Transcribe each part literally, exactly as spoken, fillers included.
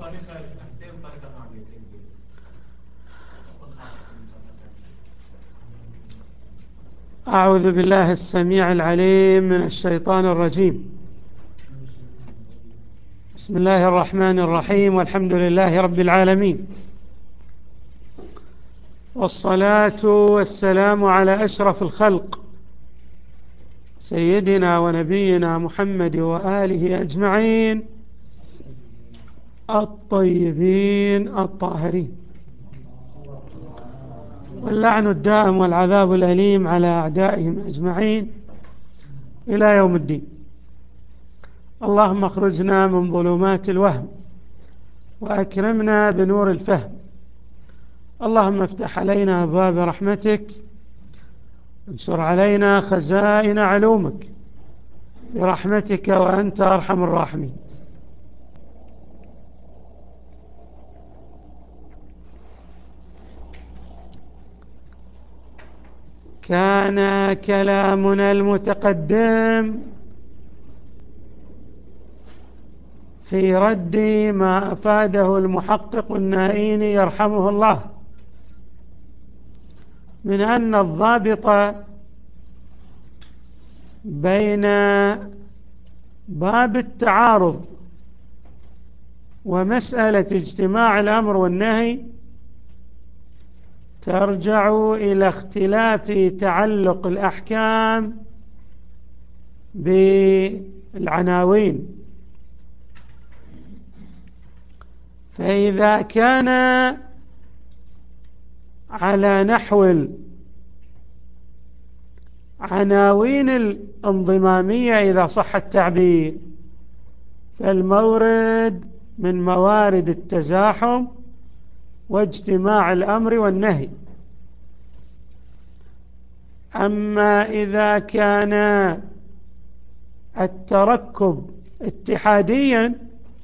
أعوذ بالله السميع العليم من الشيطان الرجيم. بسم الله الرحمن الرحيم، والحمد لله رب العالمين، والصلاة والسلام على أشرف الخلق سيدنا ونبينا محمد وآله أجمعين الطيبين الطاهرين، واللعن الدائم والعذاب الأليم على أعدائهم أجمعين إلى يوم الدين. اللهم اخرجنا من ظلمات الوهم وأكرمنا بنور الفهم. اللهم افتح علينا أبواب رحمتك، انشر علينا خزائن علومك برحمتك وأنت أرحم الراحمين. كان كلامنا المتقدم في رد ما أفاده المحقق النائيني يرحمه الله من أن الضابط بين باب التعارض ومسألة اجتماع الأمر والنهي ترجع إلى اختلاف تعلق الأحكام بالعناوين. فإذا كان على نحو العناوين الانضمامية إذا صح التعبير، فالمورد من موارد التزاحم واجتماع الأمر والنهي. أما إذا كان التركب اتحاديا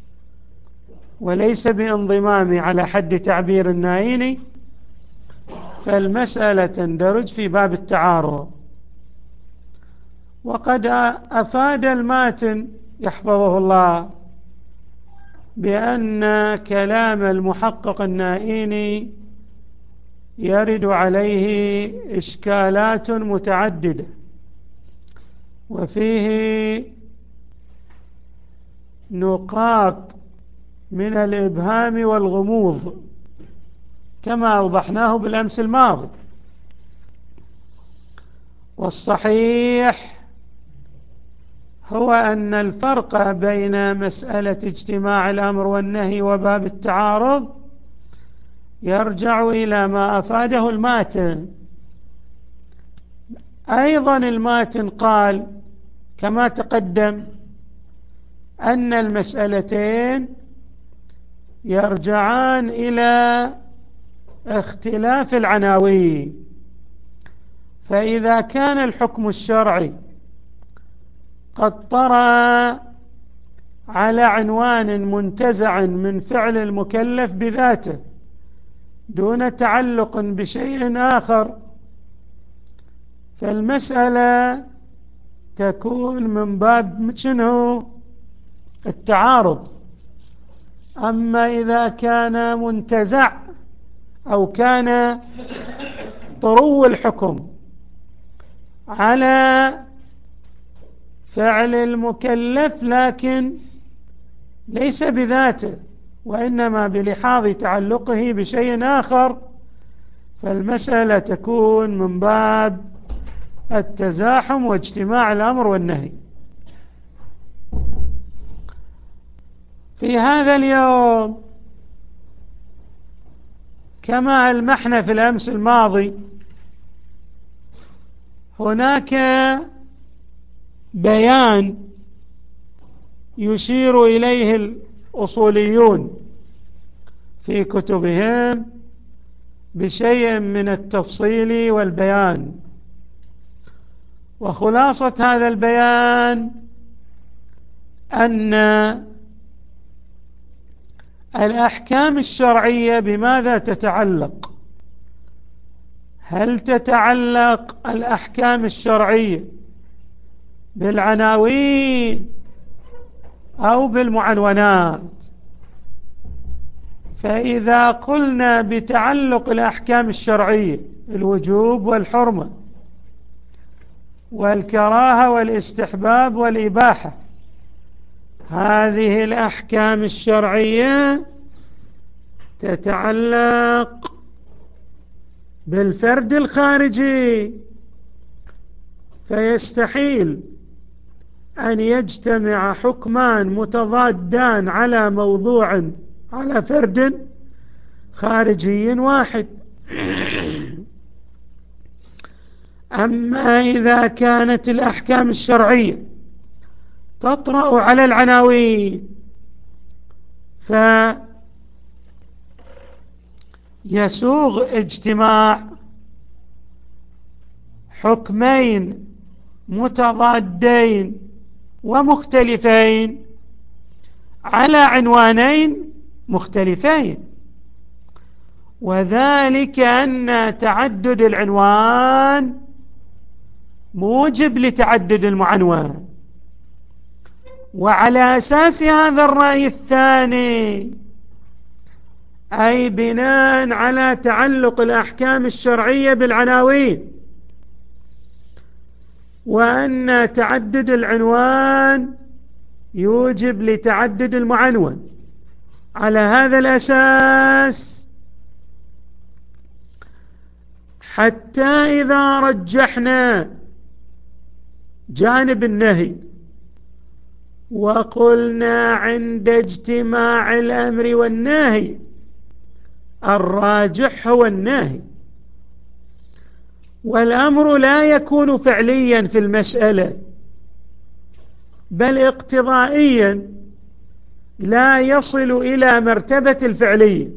وليس بانضمامي على حد تعبير النائيني، فالمسألة تندرج في باب التعارض. وقد أفاد الماتن يحفظه الله بأن كلام المحقق النائيني يرد عليه إشكالات متعددة، وفيه نقاط من الإبهام والغموض كما أوضحناه بالأمس الماضي. والصحيح هو أن الفرق بين مسألة اجتماع الأمر والنهي وباب التعارض يرجع إلى ما أفاده الماتن. أيضا الماتن قال كما تقدم أن المسألتين يرجعان إلى اختلاف العناوين. فإذا كان الحكم الشرعي قد طرأ على عنوان منتزع من فعل المكلف بذاته دون تعلق بشيء آخر، فالمسألة تكون من باب شنو؟ التعارض. أما إذا كان منتزع أو كان طرو الحكم على فعل المكلف لكن ليس بذاته وإنما بلحاظ تعلقه بشيء آخر، فالمسألة تكون من باب التزاحم واجتماع الأمر والنهي. في هذا اليوم كما ألمحنا في الأمس الماضي هناك بيان يشير إليه الأصوليون في كتبهم بشيء من التفصيل والبيان. وخلاصة هذا البيان أن الأحكام الشرعية بماذا تتعلق؟ هل تتعلق الأحكام الشرعية بالعناوين أو بالمعنونات؟ فإذا قلنا بتعلق الأحكام الشرعية الوجوب والحرمة والكراهة والاستحباب والإباحة، هذه الأحكام الشرعية تتعلق بالفرد الخارجي، فيستحيل أن يجتمع حكمان متضادان على موضوع على فرد خارجي واحد. أما إذا كانت الأحكام الشرعية تطرأ على العناوين فيسوغ اجتماع حكمين متضادين ومختلفين على عنوانين مختلفين، وذلك أن تعدد العنوان موجب لتعدد المعنون. وعلى أساس هذا الرأي الثاني، أي بناء على تعلق الأحكام الشرعية بالعناوين، وأن تعدد العنوان يوجب لتعدد المعنون، على هذا الأساس حتى إذا رجحنا جانب النهي وقلنا عند اجتماع الأمر والنهي الراجح هو النهي، والأمر لا يكون فعليا في المسألة بل اقتضائيا لا يصل إلى مرتبة الفعلية،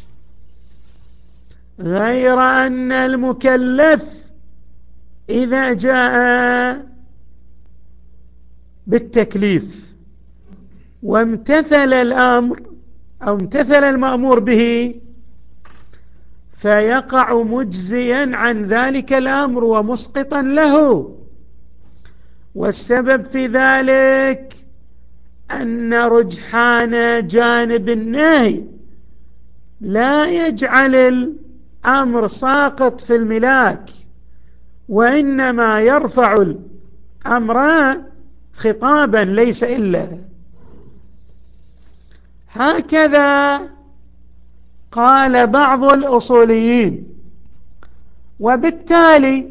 غير أن المكلف إذا جاء بالتكليف وامتثل الأمر أو امتثل المأمور به فيقع مجزيا عن ذلك الأمر ومسقطا له. والسبب في ذلك أن رجحان جانب النهي لا يجعل الأمر ساقط في الملاك، وإنما يرفع الأمر خطابا ليس إلا. هكذا قال بعض الأصوليين. وبالتالي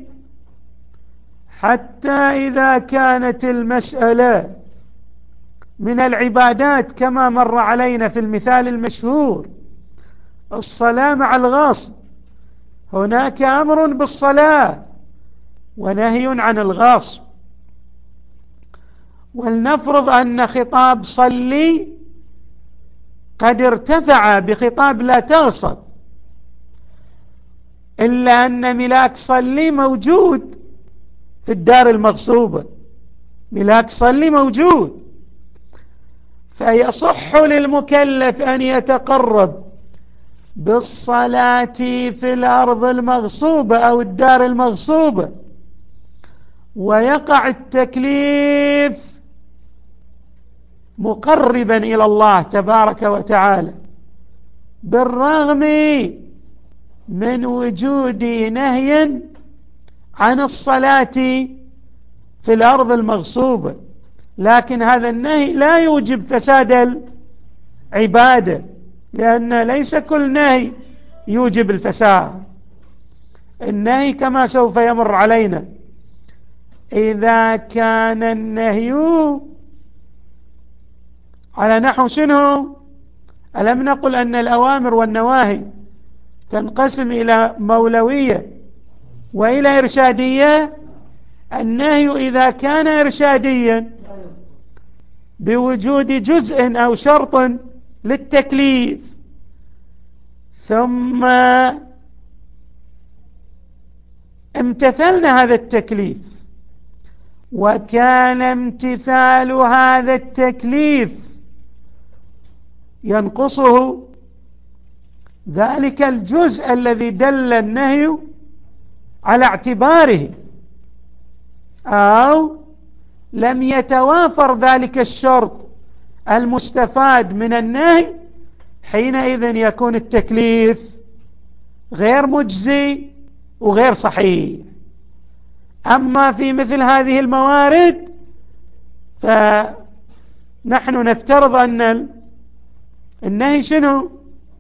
حتى إذا كانت المسألة من العبادات كما مر علينا في المثال المشهور الصلاة مع الغاصب، هناك أمر بالصلاة ونهي عن الغاصب، ولنفرض أن خطاب صلي قد ارتفع بخطاب لا تغصب، إلا أن ملاك صلي موجود في الدار المغصوبة، ملاك صلي موجود، فيصح للمكلف أن يتقرب بالصلاة في الأرض المغصوبة أو الدار المغصوبة، ويقع التكليف مقربا إلى الله تبارك وتعالى، بالرغم من وجود نهي عن الصلاة في الأرض المغصوبة، لكن هذا النهي لا يوجب فساد العبادة، لأن ليس كل نهي يوجب الفساد. النهي كما سوف يمر علينا إذا كان النهي على نحو شنو؟ ألم نقل أن الأوامر والنواهي تنقسم إلى مولوية وإلى إرشادية؟ النهي إذا كان إرشاديا بوجود جزء أو شرط للتكليف ثم امتثلنا هذا التكليف وكان امتثال هذا التكليف ينقصه ذلك الجزء الذي دل النهي على اعتباره، أو لم يتوافر ذلك الشرط المستفاد من النهي حينئذ يكون التكليف غير مجزي وغير صحيح. أما في مثل هذه الموارد فنحن نفترض أن النهي شنو؟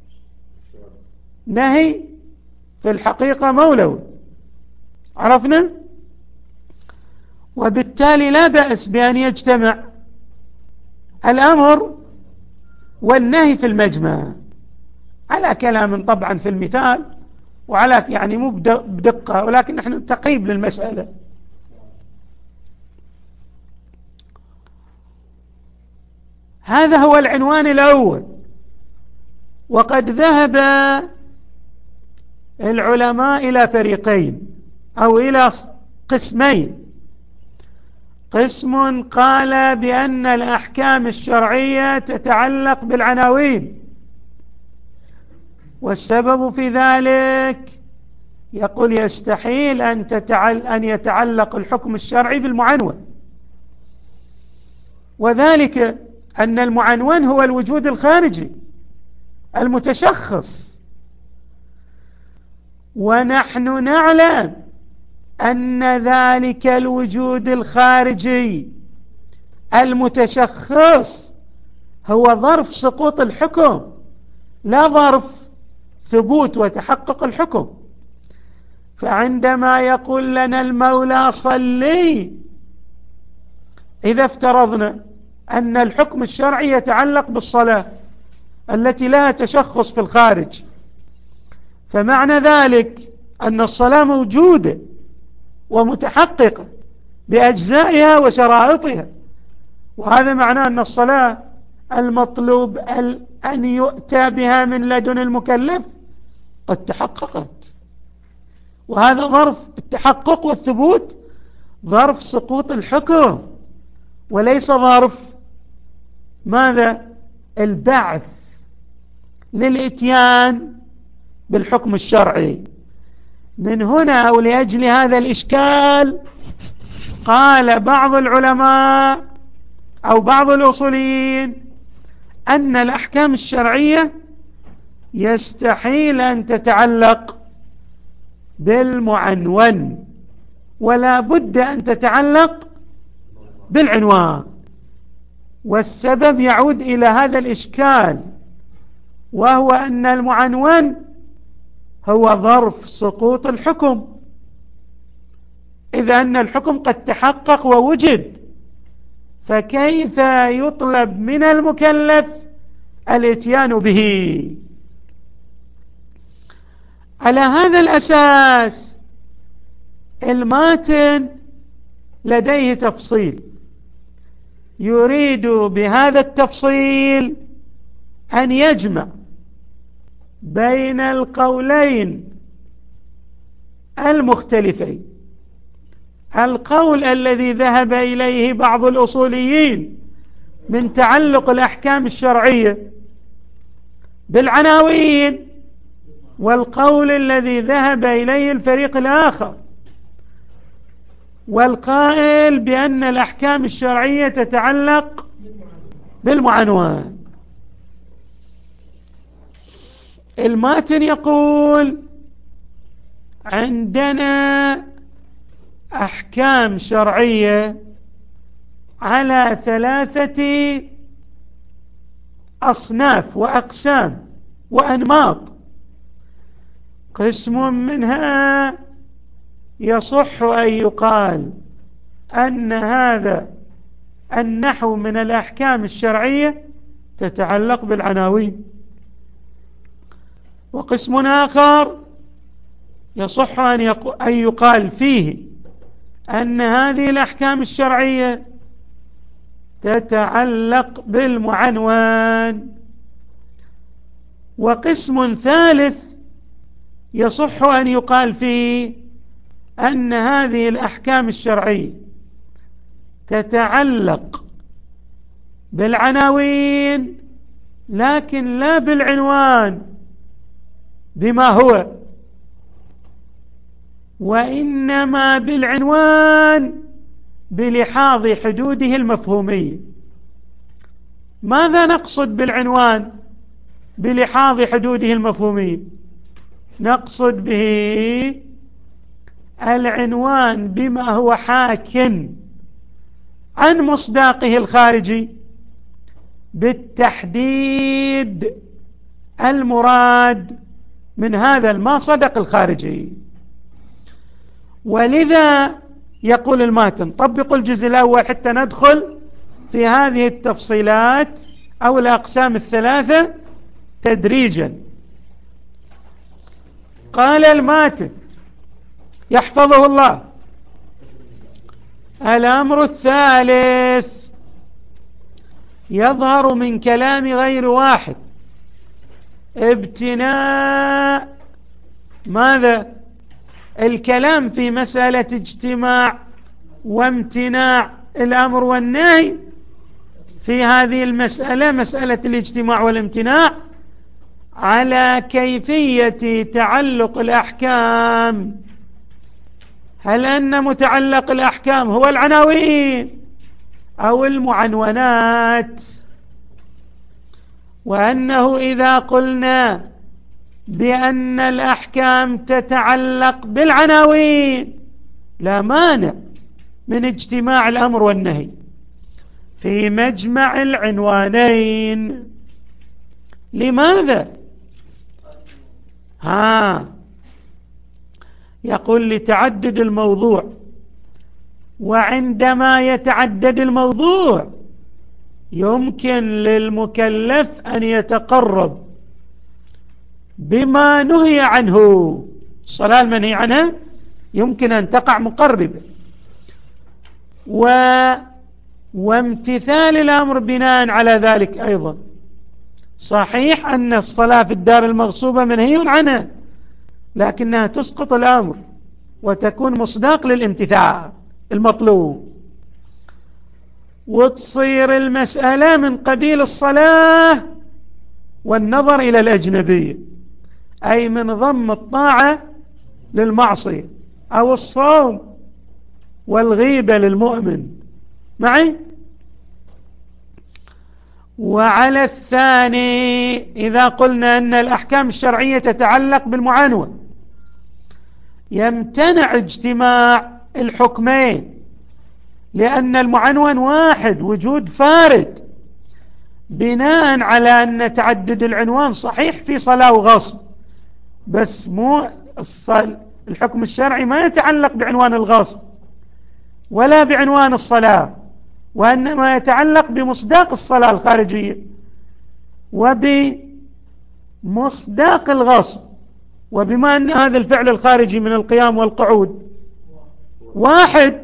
نهي في الحقيقة مولوي، عرفنا؟ وبالتالي لا بأس بأن يجتمع الأمر والنهي في المجمع، على كلام طبعا في المثال، وعلى يعني مو بدقة، ولكن نحن تقريب للمسألة. هذا هو العنوان الأول. وقد ذهب العلماء إلى فريقين أو إلى قسمين. قسم قال بأن الأحكام الشرعية تتعلق بالعناوين، والسبب في ذلك يقول يستحيل أن, تتعل أن يتعلق الحكم الشرعي بالمعنون، وذلك أن المعنون هو الوجود الخارجي المتشخص، ونحن نعلم أن ذلك الوجود الخارجي المتشخص هو ظرف سقوط الحكم، لا ظرف ثبوت وتحقق الحكم. فعندما يقول لنا المولى صلي، إذا افترضنا أن الحكم الشرعي يتعلق بالصلاة التي لها تشخص في الخارج، فمعنى ذلك أن الصلاة موجودة ومتحققة بأجزائها وشرائطها، وهذا معناه أن الصلاة المطلوب أن يؤتى بها من لدن المكلف قد تحققت، وهذا ظرف التحقق والثبوت ظرف سقوط الحكم، وليس ظرف ماذا؟ البعث للإتيان بالحكم الشرعي. من هنا أو لأجل هذا الإشكال قال بعض العلماء أو بعض الأصوليين أن الأحكام الشرعية يستحيل أن تتعلق بالمعنون، ولا بد أن تتعلق بالعنوان. والسبب يعود إلى هذا الإشكال، وهو أن المعنون هو ظرف سقوط الحكم، إذا أن الحكم قد تحقق ووجد، فكيف يطلب من المكلف الاتيان به؟ على هذا الأساس الماتن لديه تفصيل، يريد بهذا التفصيل أن يجمع بين القولين المختلفين. القول الذي ذهب إليه بعض الأصوليين من تعلق الأحكام الشرعية بالعناوين، والقول الذي ذهب إليه الفريق الآخر والقائل بأن الأحكام الشرعية تتعلق بالمعنون. الماتن يقول عندنا أحكام شرعية على ثلاثة أصناف وأقسام وأنماط. قسم منها يصح أن يقال أن هذا النحو من الأحكام الشرعية تتعلق بالعناوين، وقسم آخر يصح أن يقال فيه أن هذه الأحكام الشرعية تتعلق بالمعنون، وقسم ثالث يصح أن يقال فيه أن هذه الأحكام الشرعية تتعلق بالعناوين لكن لا بالعنوان بما هو، وإنما بالعنوان بلحاظ حدوده المفهومية. ماذا نقصد بالعنوان؟ بلحاظ حدوده المفهومية. نقصد به العنوان بما هو حاكٍ عن مصداقه الخارجي بالتحديد المراد من هذا المصدق الخارجي. ولذا يقول الماتن طبقوا الجزء الأول حتى ندخل في هذه التفصيلات أو الأقسام الثلاثة تدريجا. قال الماتن يحفظه الله: الأمر الثالث يظهر من كلام غير واحد ابتناء ماذا؟ الكلام في مسألة اجتماع وامتناع الأمر والنهي. في هذه المسألة مسألة الاجتماع والامتناع على كيفية تعلق الأحكام. هل أن متعلق الأحكام هو العناوين أو المعنونات؟ وأنه إذا قلنا بأن الأحكام تتعلق بالعناوين لا مانع من اجتماع الأمر والنهي في مجمع العنوانين. لماذا؟ ها يقول لتعدد الموضوع، وعندما يتعدد الموضوع يمكن للمكلف أن يتقرب بما نهي عنه. الصلاة المنهي عنها يمكن أن تقع مقربة، و... وامتثال الأمر بناء على ذلك أيضا. صحيح أن الصلاة في الدار المغصوبة منهي عنها، لكنها تسقط الأمر وتكون مصداق للامتثال المطلوب، وتصير المسألة من قبيل الصلاة والنظر إلى الأجنبية، أي من ضم الطاعة للمعصية، أو الصوم والغيبة للمؤمن معي. وعلى الثاني إذا قلنا أن الأحكام الشرعية تتعلق بالمعانوة يمتنع اجتماع الحكمين، لأن المعنون واحد وجود فارد، بناء على أن تعدد العنوان صحيح في صلاة وغصب، بس مو الحكم الشرعي ما يتعلق بعنوان الغصب ولا بعنوان الصلاة، وإنما يتعلق بمصداق الصلاة الخارجية وبمصداق الغصب. وبما أن هذا الفعل الخارجي من القيام والقعود واحد،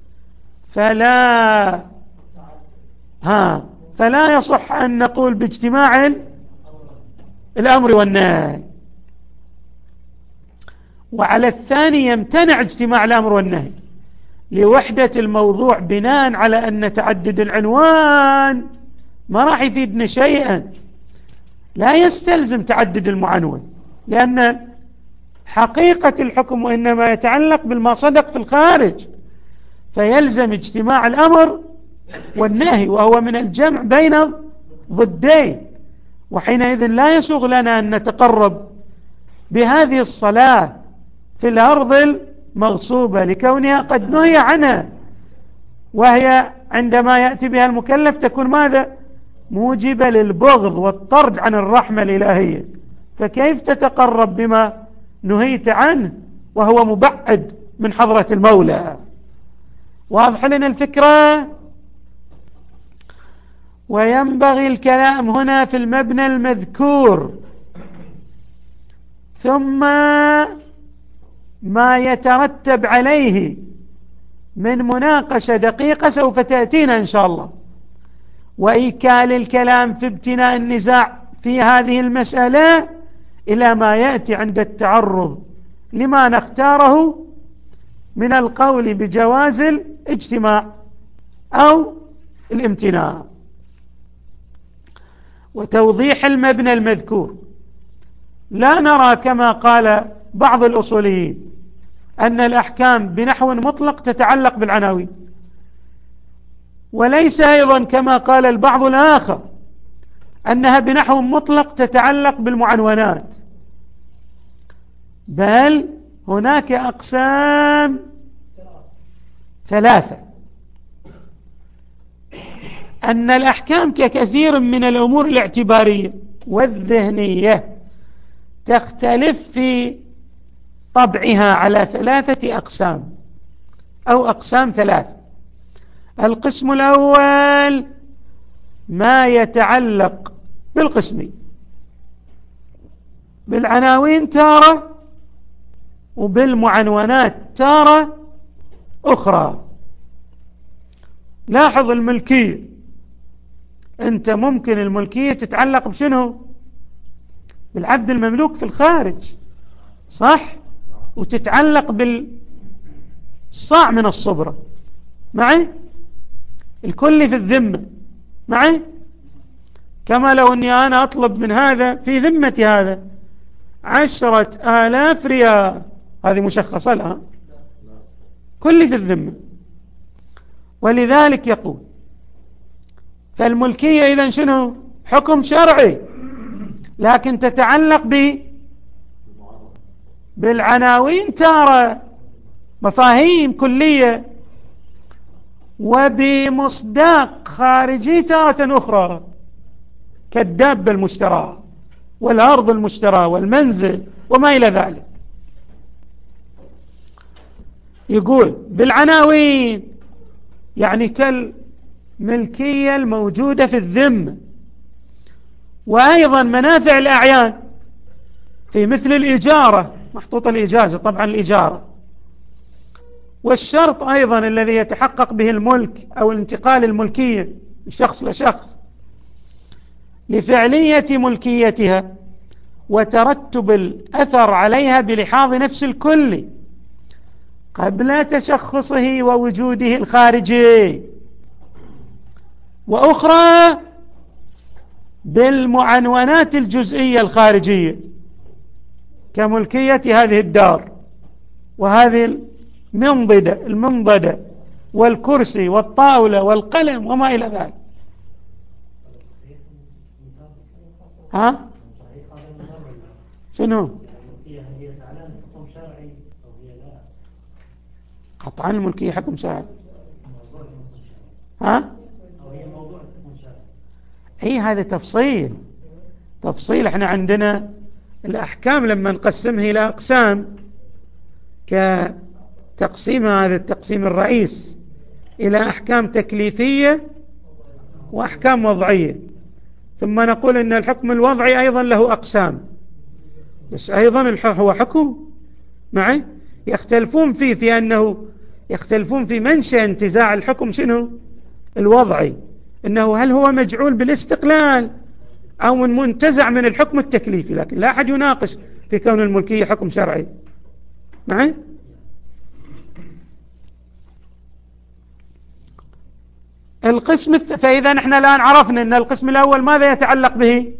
فلا ها فلا يصح أن نقول باجتماع الأمر والنهي. وعلى الثاني يمتنع اجتماع الأمر والنهي لوحدة الموضوع، بناء على أن تعدد العنوان ما راح يفيدنا شيئا، لا يستلزم تعدد المعنون، لأن حقيقة الحكم وإنما يتعلق بالما صدق في الخارج، فيلزم اجتماع الأمر والنهي، وهو من الجمع بين ضدين. وحينئذ لا يسوغ لنا أن نتقرب بهذه الصلاة في الأرض المغصوبة لكونها قد نهي عنها، وهي عندما يأتي بها المكلف تكون ماذا؟ موجبة للبغض والطرد عن الرحمة الإلهية، فكيف تتقرب بما نهيت عنه وهو مبعد من حضرة المولى؟ واضح لنا الفكرة؟ وينبغي الكلام هنا في المبنى المذكور، ثم ما يترتب عليه من مناقشة دقيقة سوف تأتينا إن شاء الله، وإيكال الكلام في ابتناء النزاع في هذه المسألة إلى ما يأتي عند التعرض لما نختاره من القول بجواز الاجتماع أو الامتناع. وتوضيح المبنى المذكور، لا نرى كما قال بعض الأصوليين أن الأحكام بنحو مطلق تتعلق أنها بنحو مطلق تتعلق بالمعنونات، بل هناك أقسام ثلاثة. أن الأحكام ككثير من الأمور الاعتبارية والذهنية تختلف في طبعها على ثلاثة أقسام أو أقسام ثلاثة. القسم الأول ما يتعلق بالقسمين، بالعناوين تارة وبالمعنونات تارة أخرى. لاحظ الملكية، أنت ممكن الملكية تتعلق بشنو؟ بالعبد المملوك في الخارج، صح؟ وتتعلق بالصاع من الصبرة، معي؟ الكل في الذمة، معي؟ كما لو أني أنا أطلب من هذا في ذمة هذا عشرة آلاف ريال، هذه مشخصة لها، كل في الذمة. ولذلك يقول فالملكية إذن شنو؟ حكم شرعي، لكن تتعلق ب بالعناوين تارة، مفاهيم كلية، وبمصداق خارجي تارة أخرى، كالدابة المشترى والأرض المشترى والمنزل وما إلى ذلك. يقول بالعناوين يعني كالملكية الموجودة في الذمة، وأيضا منافع الأعيان في مثل الإجارة، محطوط الإجازة طبعا الإجارة، والشرط أيضا الذي يتحقق به الملك أو الانتقال الملكية من شخص لشخص لفعلية ملكيتها وترتب الأثر عليها بلحاظ نفس الكل قبل تشخصه ووجوده الخارجي، وأخرى بالمعنونات الجزئية الخارجية كملكية هذه الدار وهذه المنضدة المنضدة والكرسي والطاولة والقلم وما إلى ذلك. ها؟ شنو؟ قطعا الملكية حكم شرعي. ها؟ اي هذا تفصيل تفصيل احنا عندنا الأحكام لما نقسمها إلى أقسام كتقسيم هذا التقسيم الرئيس إلى أحكام تكليفية وأحكام وضعية، ثم نقول أن الحكم الوضعي أيضا له أقسام، بس أيضا هو حكم معي يختلفون فيه في أنه يختلفون في منشأ انتزاع الحكم شنو الوضعي، أنه هل هو مجعول بالاستقلال أو من منتزع من الحكم التكليفي، لكن لا أحد يناقش في كون الملكية حكم شرعي معي. القسم الث... فإذا نحن الآن عرفنا أن القسم الأول ماذا يتعلق به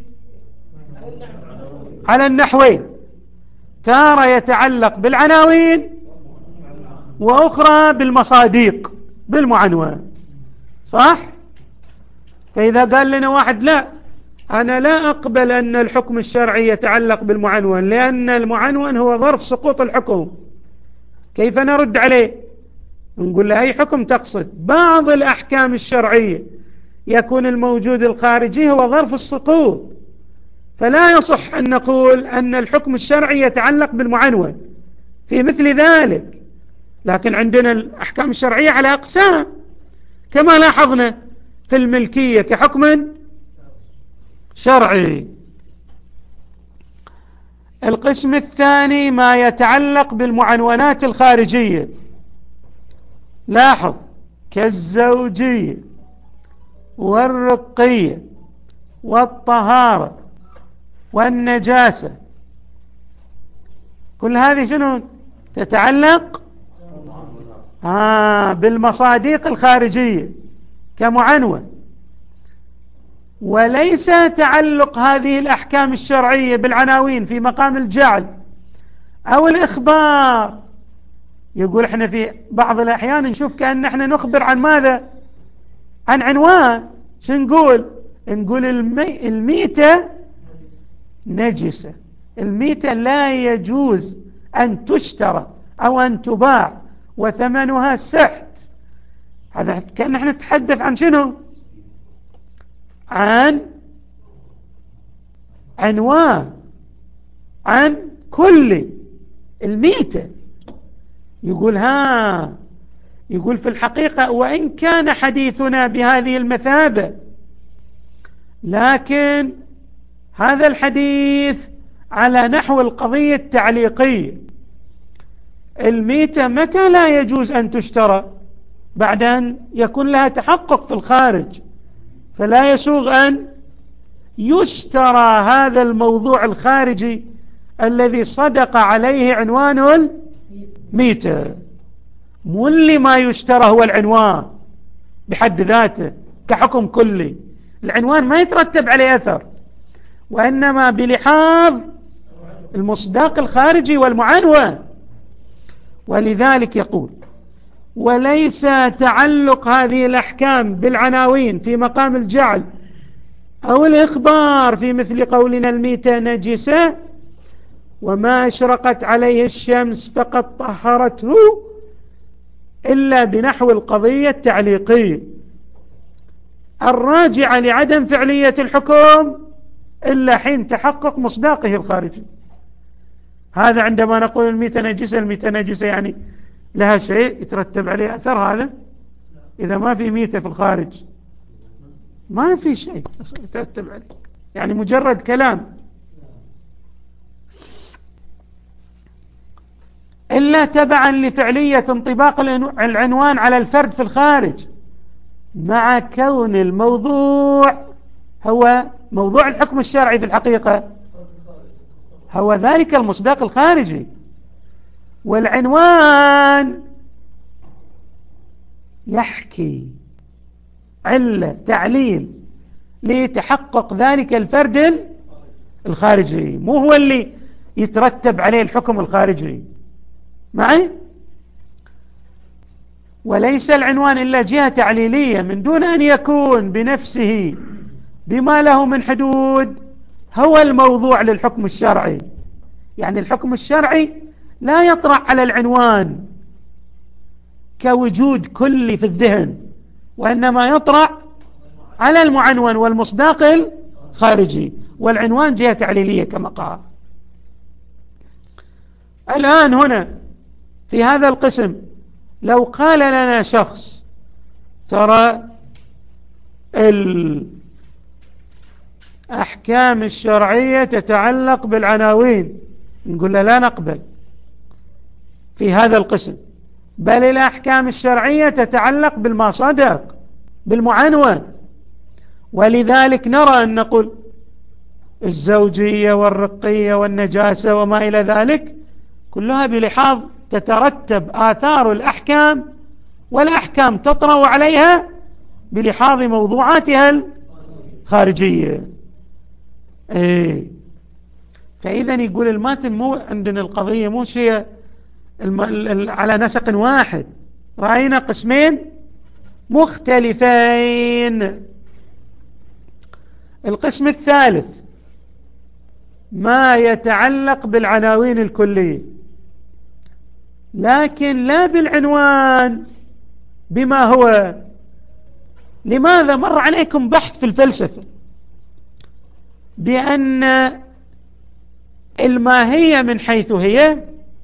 على النحوين، تارة يتعلق بالعناوين وأخرى بالمصاديق بالمعنون، صح؟ فإذا قال لنا واحد لا أنا لا أقبل أن الحكم الشرعي يتعلق بالمعنون لأن المعنون هو ظرف سقوط الحكم، كيف نرد عليه؟ نقول له أي حكم تقصد؟ بعض الأحكام الشرعية يكون الموجود الخارجي هو ظرف السقوط، فلا يصح أن نقول أن الحكم الشرعي يتعلق بالمعنون في مثل ذلك. لكن عندنا الأحكام الشرعية على أقسام كما لاحظنا في الملكية كحكم شرعي. القسم الثاني ما يتعلق بالمعنونات الخارجية، لاحظ كالزوجية والرقية والطهارة والنجاسة، كل هذه شنو تتعلق آه بالمصاديق الخارجية كمعنون، وليس تعلق هذه الأحكام الشرعية بالعناوين في مقام الجعل أو الإخبار. يقول احنا في بعض الأحيان نشوف كأن احنا نخبر عن ماذا؟ عن عنوان. شو نقول؟ نقول المي... الميتة نجسة، الميتة لا يجوز أن تشترى أو أن تباع وثمنها سحت. هذا كان نحن نتحدث عن شنو؟ عن عنوان، عن كل الميتة. يقول ها يقول في الحقيقة وإن كان حديثنا بهذه المثابة، لكن هذا الحديث على نحو القضية التعليقية. الميتة متى لا يجوز أن تشترى؟ بعد أن يكون لها تحقق في الخارج، فلا يسوغ أن يشترى هذا الموضوع الخارجي الذي صدق عليه عنوان الميتة. مو اللي ما يشترى هو العنوان بحد ذاته كحكم كلي، العنوان ما يترتب عليه أثر، وإنما بلحاظ المصداق الخارجي والمعنون. ولذلك يقول وليس تعلق هذه الأحكام بالعناوين في مقام الجعل أو الإخبار في مثل قولنا الميتة نجسة وما أشرقت عليه الشمس فقد طهرته إلا بنحو القضية التعليقية الراجعة لعدم فعلية الحكم إلا حين تحقق مصداقه الخارجي. هذا عندما نقول الميتة نجسة، الميتة نجسة يعني لها شيء يترتب عليه أثر. هذا إذا ما في ميتة في الخارج ما في شيء يترتب عليه، يعني مجرد كلام. إلا تبعا لفعلية انطباق العنوان على الفرد في الخارج، مع كون الموضوع هو موضوع الحكم الشرعي في الحقيقة هو ذلك المصداق الخارجي، والعنوان يحكي علة تعليل لتحقق ذلك الفرد الخارجي، مو هو اللي يترتب عليه الحكم الخارجي. معي؟ وليس العنوان إلا جهة تعليلية من دون أن يكون بنفسه بما له من حدود هو الموضوع للحكم الشرعي. يعني الحكم الشرعي لا يطرح على العنوان كوجود كلي في الذهن، وإنما يطرح على المعنون والمصداق الخارجي، والعنوان جهة تعليلية كما قال. الآن هنا في هذا القسم لو قال لنا شخص ترى الأحكام الشرعية تتعلق بالعناوين، نقول له لا نقبل في هذا القسم، بل الأحكام الشرعية تتعلق بالمصدق بالمعنون. ولذلك نرى أن نقول الزوجية والرقية والنجاسة وما إلى ذلك كلها بلحاظ تترتب آثار الأحكام، والأحكام تطرأ عليها بلحاظ موضوعاتها الخارجية. إيه. فإذا يقول الماتن مو عندنا القضية مو شيء على نسق واحد، رأينا قسمين مختلفين. القسم الثالث ما يتعلق بالعناوين الكلية، لكن لا بالعنوان بما هو. لماذا؟ مر عليكم بحث في الفلسفة بأن الماهية من حيث هي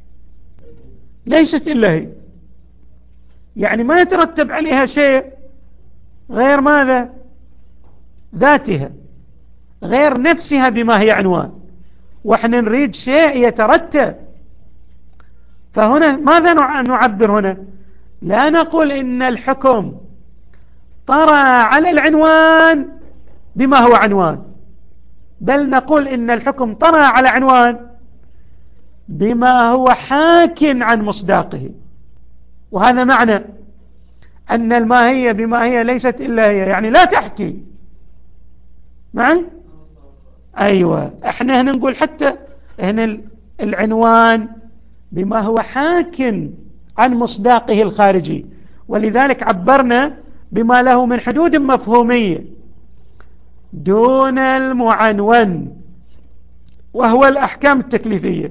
ليست إلا هي، يعني ما يترتب عليها شيء غير ماذا؟ ذاتها، غير نفسها بما هي عنوان، وإحنا نريد شيء يترتب. فهنا ماذا نعبر هنا؟ لا نقول إن الحكم طرأ على العنوان بما هو عنوان، بل نقول إن الحكم طرأ على عنوان بما هو حاك عن مصداقه. وهذا معنى أن الماهية بما هي ليست إلا هي، يعني لا تحكي. معي؟ أيوة، احنا هنا نقول حتى هنا العنوان بما هو حاك عن مصداقه الخارجي، ولذلك عبرنا بما له من حدود مفهومية دون المعنون، وهو الأحكام التكليفية.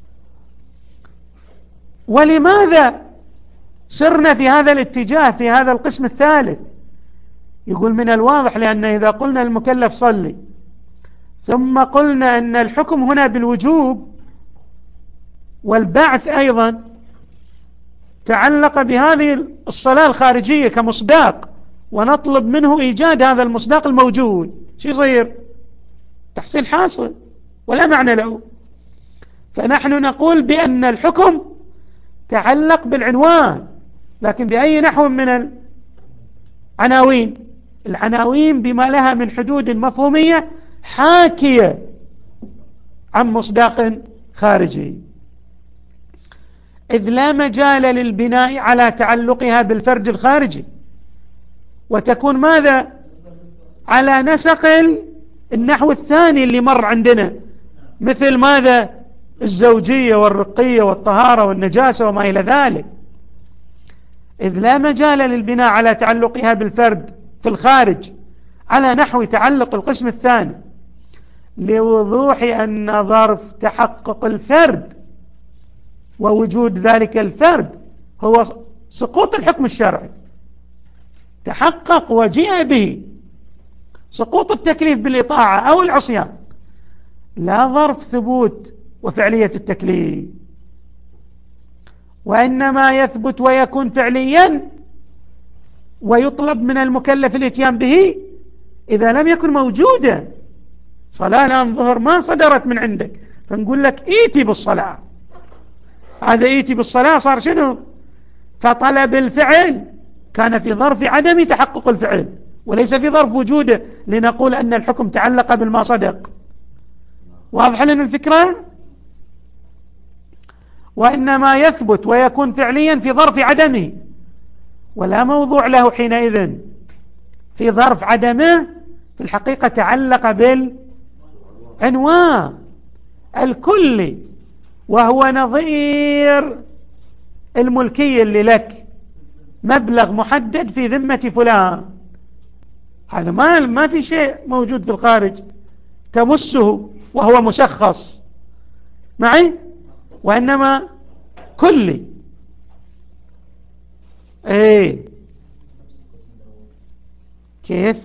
ولماذا سرنا في هذا الاتجاه في هذا القسم الثالث؟ يقول من الواضح لأن إذا قلنا المكلف صلي ثم قلنا أن الحكم هنا بالوجوب والبعث أيضا تعلق بهذه الصلاة الخارجية كمصداق، ونطلب منه إيجاد هذا المصداق الموجود، شو يصير؟ تحصيل حاصل ولا معنى له. فنحن نقول بأن الحكم تعلق بالعنوان، لكن بأي نحو من العناوين؟ العناوين بما لها من حدود مفهومية حاكية عن مصداق خارجي، إذ لا مجال للبناء على تعلقها بالفرد الخارجي، وتكون ماذا؟ على نسق النحو الثاني اللي مر عندنا، مثل ماذا؟ الزوجية والرقية والطهارة والنجاسة وما إلى ذلك. إذ لا مجال للبناء على تعلقها بالفرد في الخارج على نحو تعلق القسم الثاني، لوضوح أن ظرف تحقق الفرد ووجود ذلك الفرد هو سقوط الحكم الشرعي، تحقق وجيء به سقوط التكليف بالإطاعة أو العصيان، لا ظرف ثبوت وفعلية التكليف، وإنما يثبت ويكون فعليا ويطلب من المكلف الاتيان به إذا لم يكن موجودا. صلاة الآن ظهر ما صدرت من عندك فنقول لك إيتي بالصلاة، هذا إيتي بالصلاة صار شنو؟ فطلب الفعل كان في ظرف عدم تحقق الفعل وليس في ظرف وجوده لنقول أن الحكم تعلق بالما صدق. واضح لنا الفكرة؟ وإنما يثبت ويكون فعليا في ظرف عدمه، ولا موضوع له حينئذ في ظرف عدمه، في الحقيقة تعلق بالعنوان الكلي، وهو نظير الملكية اللي لك، مبلغ محدد في ذمة فلان، هذا ما ما في شيء موجود في الخارج تمسه وهو مشخص معي، وإنما كلي. ايه كيف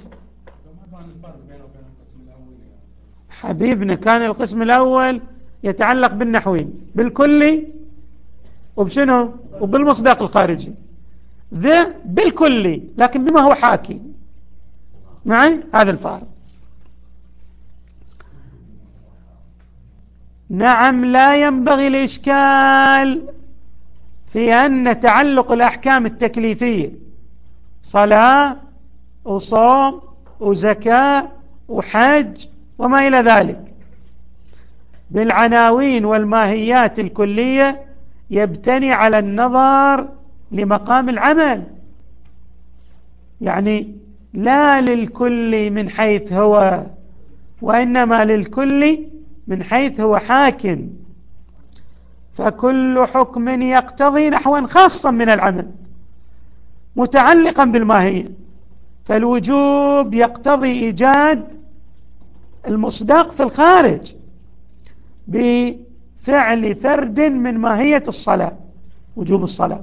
حبيبنا؟ كان القسم الأول يتعلق بالنحوين، بالكلي وبشنو؟ وبالمصداق الخارجي، ذا بالكلي لكن بما هو حاكي معي، هذا الفارق. نعم، لا ينبغي الإشكال في أن تعلق الأحكام التكليفية صلاة وصوم وزكاة وحج وما إلى ذلك بالعناوين والماهيات الكلية يبتني على النظر لمقام العمل، يعني لا للكل من حيث هو، وإنما للكل من حيث هو حاكم. فكل حكم يقتضي نحوا خاصا من العمل متعلقا بالماهية، فالوجوب يقتضي إيجاد المصداق في الخارج بفعل فرد من ماهية الصلاة، وجوب الصلاة.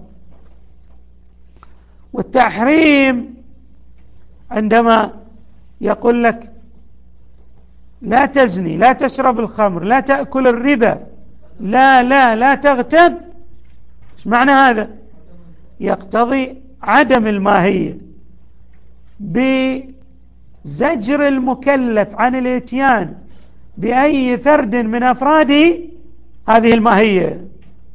والتحريم عندما يقول لك لا تزني، لا تشرب الخمر، لا تأكل الربا، لا لا لا تغتب، ايش معنى هذا؟ يقتضي عدم الماهية بزجر المكلف عن الاتيان بأي فرد من أفراده هذه الماهية،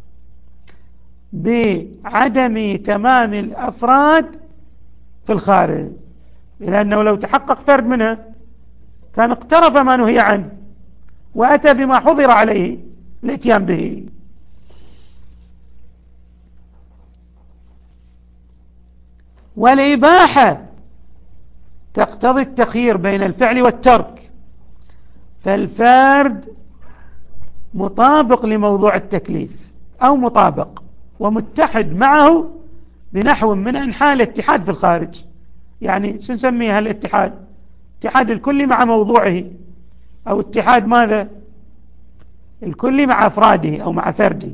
بعدم تمام الأفراد في الخارج، لأنه لو تحقق فرد منها كان اقترف ما نهي عنه وأتى بما حضر عليه الاتيان به. والإباحة تقتضي التخيير بين الفعل والترك، فالفرد مطابق لموضوع التكليف أو مطابق ومتحد معه بنحو من أنحاء الاتحاد في الخارج. يعني شو نسميها الاتحاد؟ اتحاد الكل مع موضوعه، أو اتحاد ماذا؟ الكل مع أفراده أو مع فرده.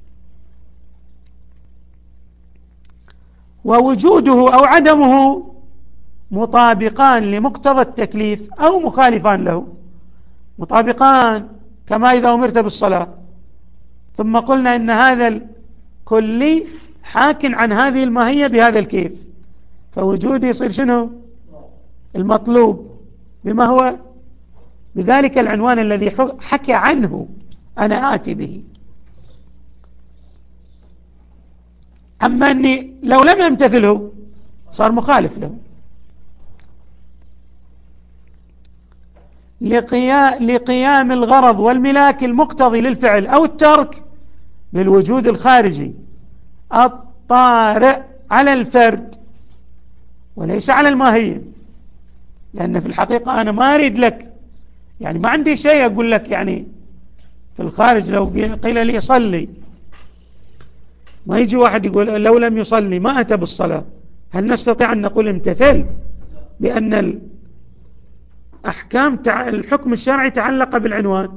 ووجوده أو عدمه مطابقان لمقتضى التكليف أو مخالفان له. مطابقان كما إذا أمرت بالصلاة ثم قلنا إن هذا الكلي حاك عن هذه الماهية بهذا الكيف، فوجوده يصير شنو؟ المطلوب بما هو بذلك العنوان الذي حكى عنه أنا آتي به. أما أني لو لم أمتثله صار مخالف له. لقيام الغرض والملاك المقتضي للفعل أو الترك بالوجود الخارجي الطارئ على الفرد وليس على الماهية. لأن في الحقيقة أنا ما أريد لك، يعني ما عندي شيء أقول لك، يعني في الخارج لو قيل لي صلي، ما يجي واحد يقول لو لم يصلي ما أتى بالصلاة، هل نستطيع أن نقول امتثل؟ بأن الأحكام الحكم الشرعي تعلق بالعنوان،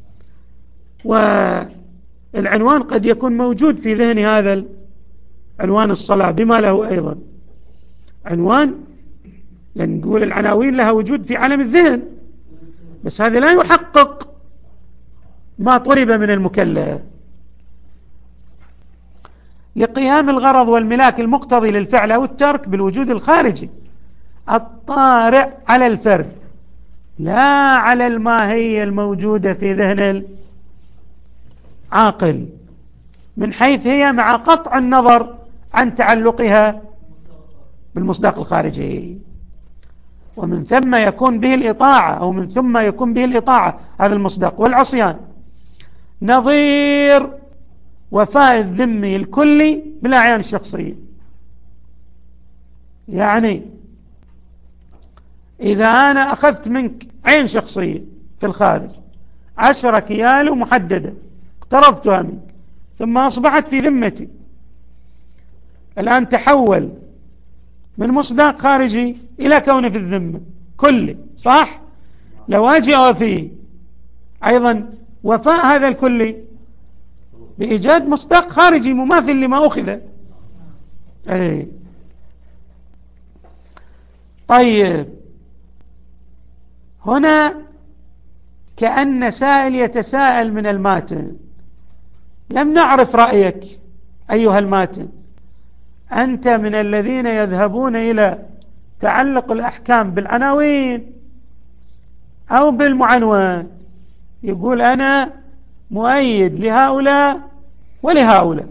والعنوان قد يكون موجود في ذهن هذا عنوان الصلاة بما له أيضا عنوان، لأن نقول العناوين لها وجود في عالم الذهن، بس هذا لا يحقق ما طلب من المكلف. لقيام الغرض والملاك المقتضي للفعل أو الترك بالوجود الخارجي الطارئ على الفرد لا على الماهية الموجودة في ذهن العاقل، من حيث هي مع قطع النظر عن تعلقها بالمصداق الخارجي. ومن ثم يكون به الإطاعة أو من ثم يكون به الإطاعة هذا المصداق والعصيان نظير وفاء الذمي الكلي بالأعيان الشخصية. يعني إذا أنا أخذت منك عين شخصية في الخارج عشرة كيالو محددة اقترضتها منك ثم أصبحت في ذمتي، الآن تحول من مصداق خارجي إلى كونه في الذمة كلي، صح؟ لو أجي وفيه أيضا وفاء هذا الكلي بإيجاد مصداق خارجي مماثل لما أخذ. أي. طيب هنا كأن سائل يتساءل من الماتن، لم نعرف رأيك أيها الماتن، أنت من الذين يذهبون إلى تعلق الأحكام بالعناوين أو بالمعنون؟ يقول أنا مؤيد لهؤلاء ولهؤلاء.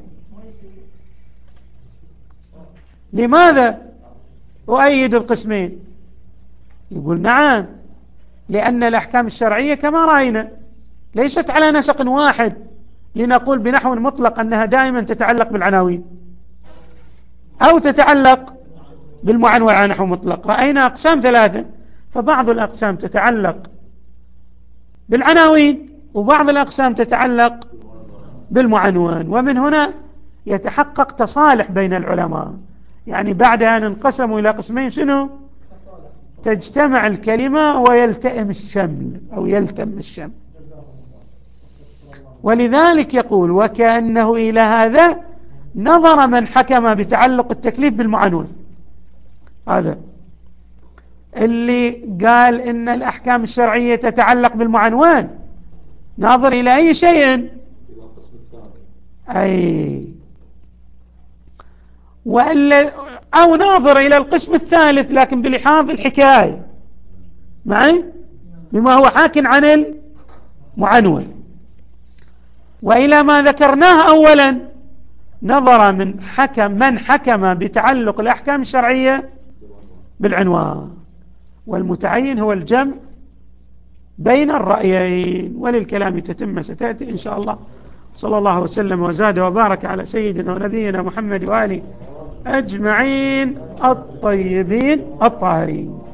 لماذا أؤيد القسمين؟ يقول نعم، لأن الأحكام الشرعية كما رأينا ليست على نسق واحد لنقول بنحو مطلق أنها دائما تتعلق بالعناوين أو تتعلق بالمعنون على نحو مطلق. رأينا أقسام ثلاثة، فبعض الأقسام تتعلق بالعناوين وبعض الأقسام تتعلق بالمعنون، ومن هنا يتحقق تصالح بين العلماء. يعني بعد أن انقسموا إلى قسمين شنو؟ تجتمع الكلمة ويلتئم الشمل أو يلتم الشمل. ولذلك يقول وكأنه إلى هذا نظر من حكم بتعلق التكليف بالمعنون، هذا اللي قال إن الأحكام الشرعية تتعلق بالمعنون ناظر إلى أي شيء، أي وإلا أو ناظر إلى القسم الثالث لكن بلحاظ الحكاية معي بما هو حاك عن المعنون. وإلى ما ذكرناه أولا نظر من حكم من حكم بتعلق الأحكام الشرعية بالعنوان، والمتعين هو الجمع بين الرأيين. وللكلام تتم ستأتي إن شاء الله. صلى الله وسلم وزاد وبارك على سيدنا ونبينا محمد وآله أجمعين الطيبين الطاهرين.